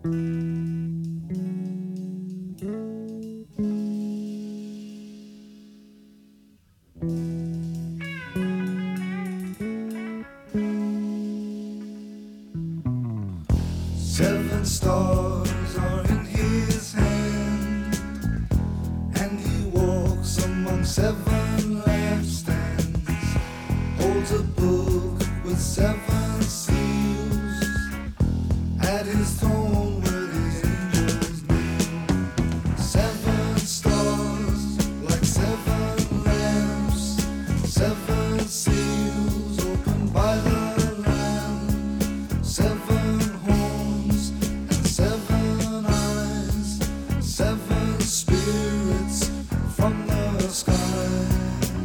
Seven stars are in his hand, and he walks among seven lampstands, holds a book with seven seals, at his throne where the angels kneel. Seven stars like seven lamps, seven seals opened by the Lamb, seven horns and seven eyes, seven spirits from the skies.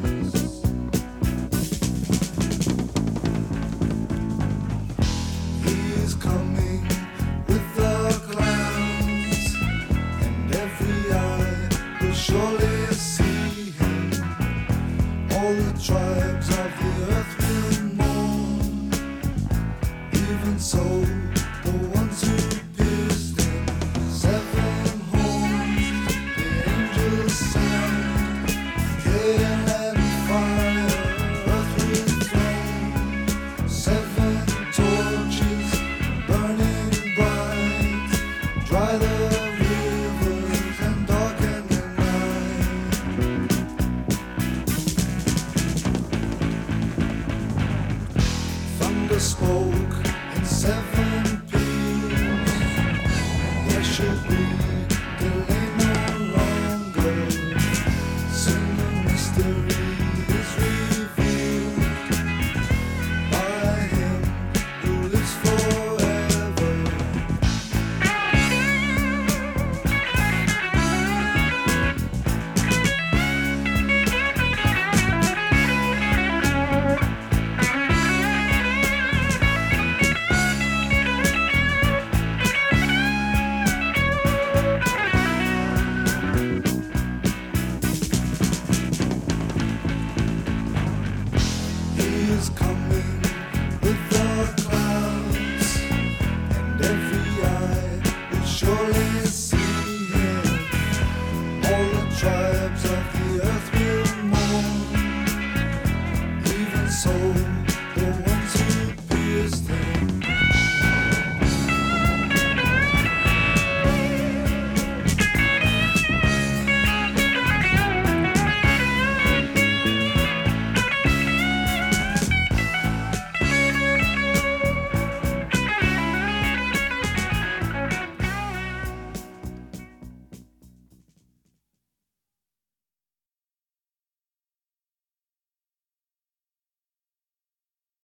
He is coming with the clouds, and every eye will surely see him. All the tribes of the earth will mourn, even so the ones who pierced him. Seven horns, the angels sound, hail and fire, earth will throne. Seven torches burning bright, dry the rivers and darken the night. Thunder spoke in seven peals. There should be delay no longer. Soon the mystery is revealed by him who lives forever. He is coming with the clouds, and every eye will surely